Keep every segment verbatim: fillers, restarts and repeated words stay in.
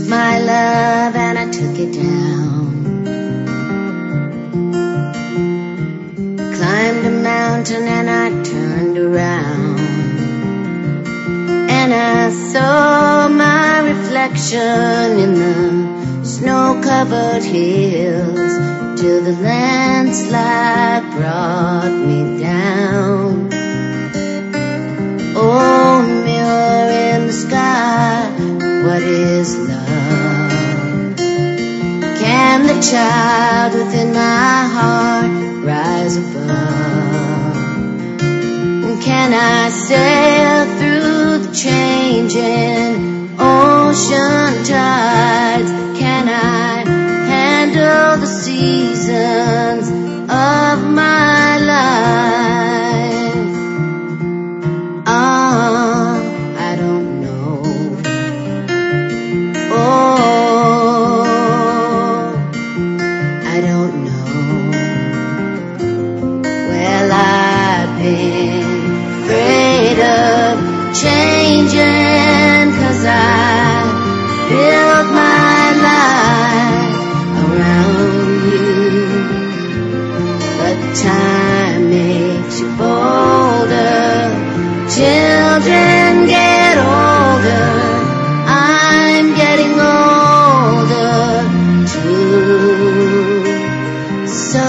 took my love and I took it down. Climbed a mountain and I turned around, and I saw my reflection in the snow-covered hills, till the landslide brought me down. Oh, mirror in the sky, what is love? Can the child within my heart rise above? And can I sail through the changing ocean tides? Can I handle the seasons of my life? Ah, I don't know. Oh, I don't know. Well, I've been afraid of changing, 'cause I built my life around you. But time makes you bolder, children get older, I'm getting older too. So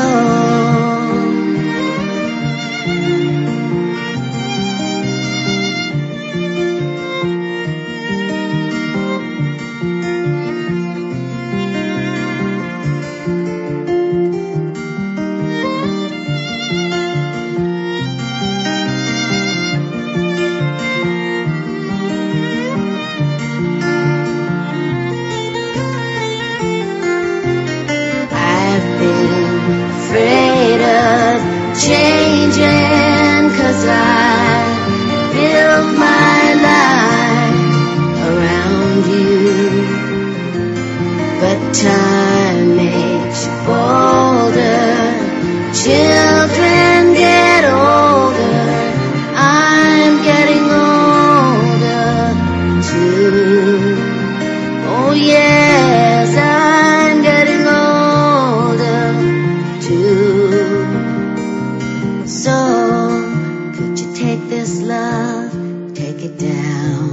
afraid of changing, 'cause I built my life around you. But time makes you bolder, children get older, I'm getting older too. Oh yes, I'm getting older too. So, could you take this love, take it down?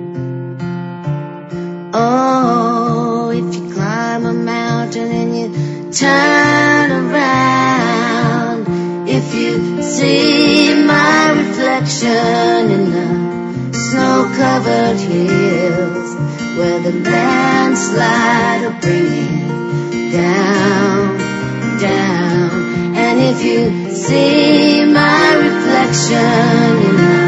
Oh, if you climb a mountain and you turn around, if you see my reflection in the snow-covered hills, where the landslide will bring it down, down. And if you see my reflection in the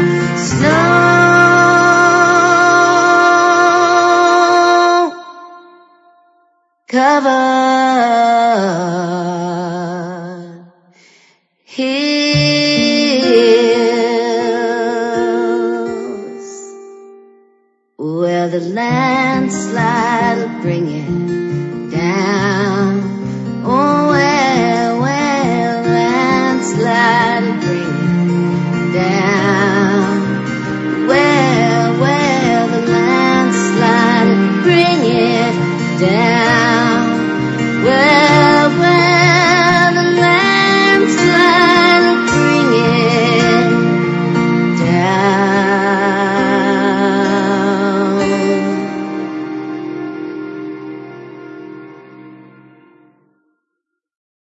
snow-covered hills, where the landslide will bring it down. Oh, well, well, landslide will bring it down. Well, well, the landslide will bring it down.